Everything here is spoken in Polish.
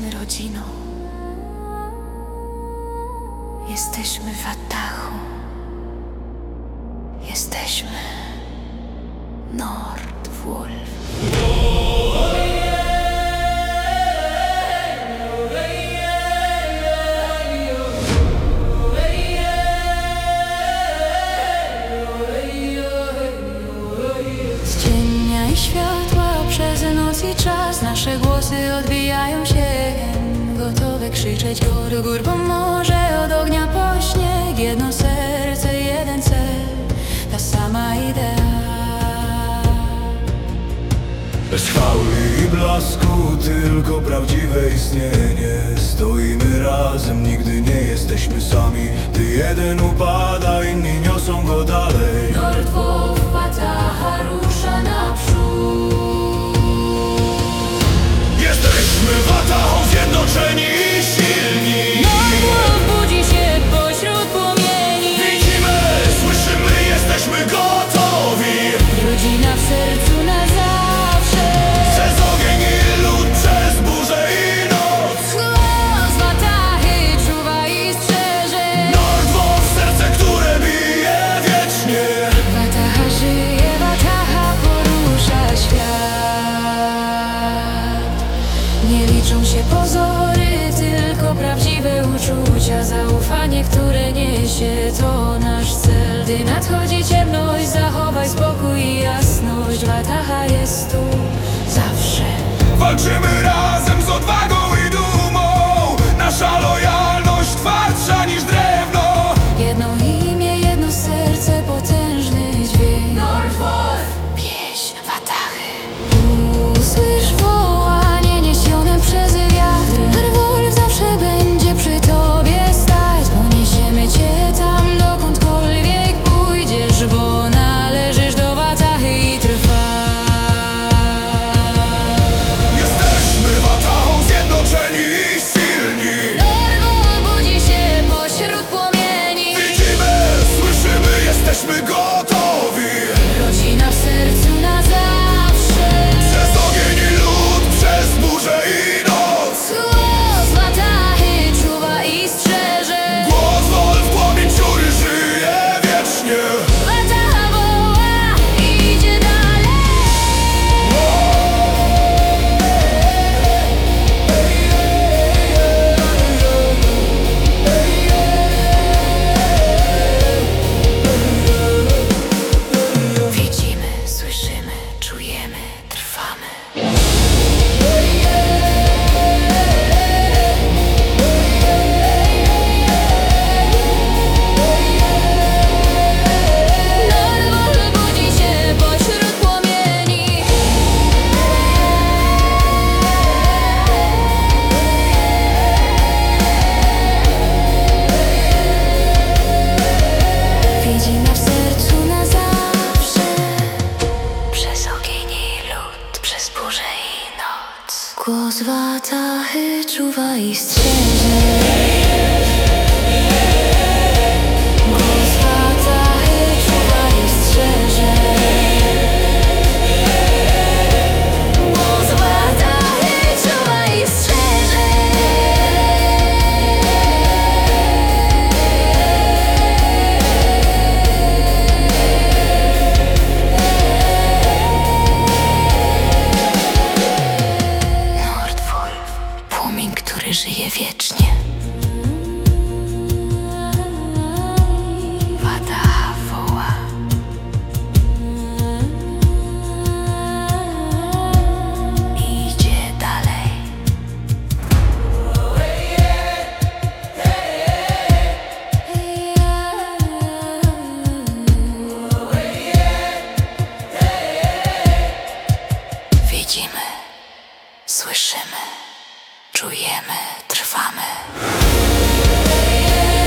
Jesteśmy rodziną. Jesteśmy Watahu. Jesteśmy Nordwolf. Z cienia i światła, przez noc i czas nasze głosy odbijają się, gotowe krzyczeć do gór, bo może od ognia po śnieg. Jedno serce, jeden cel, ta sama idea. Bez chwały i blasku, tylko prawdziwe istnienie. Stoimy razem, nigdy nie jesteśmy sami. Gdy jeden upada, inni niosą go dalej. Nordwolf, Wataha rusza naprzód. Jesteśmy Watahą, zjednoczeni i silni. Nordwolf budzi się pośród płomieni. Widzimy, słyszymy, jesteśmy gotowi. Rodzina w sercu na zawsze. Przez ogień i lód, przez burzę i noc. Głos Watahy czuwa i strzeże. Nordwolf, serce, które bije wiecznie. Wataha żyje, Wataha porusza świat. Nie liczą się pozory, tylko prawdziwe uczucia. Zaufanie, które niesie, to nasz cel. Gdy nadchodzi ciemność, zachowaj spokój i jasność. Wataha jest tu zawsze. Walczymy razem z odwagą i dumą. Nasza lojalność twardsza niż drewno. Jedno imię, jedno serce, potężny dźwięk. Nordwolf, pieśń Watahy. Usłysz wołanie niesione przez wiatr. Nordwolf zawsze będzie przy tobie stać. Poniesiemy cię tam, dokądkolwiek pójdziesz, bo należysz do Watahy i trwasz. Jesteśmy Watahą, zjednoczeni i silni. Nordwolf budzi się pośród płomieni. Widzimy, słyszymy, jesteśmy gotowi. Rodzina w sercu na zawsze. Przez ogień i lód, przez burzę i noc. Głos Watahy czuwa i strzeże. Głos Wolf, płomień dziury żyje wiecznie. Wataha woła i idzie dalej. Widzimy, słyszymy, czujemy, trwamy. Nordwolf budzi się pośród płomieni. Widzimy w sercu na zawsze. Przez ogień i lód, przez burzę i noc. Głos Watahy czuwa i strzeże. Głos Watahy czuwa i strzeże. Głos Watahy czuwa i strzeże. Nordwolf, płomień, który żyje wiecznie. Wataha woła. Idzie dalej. Widzimy, słyszymy, czujemy, trwamy.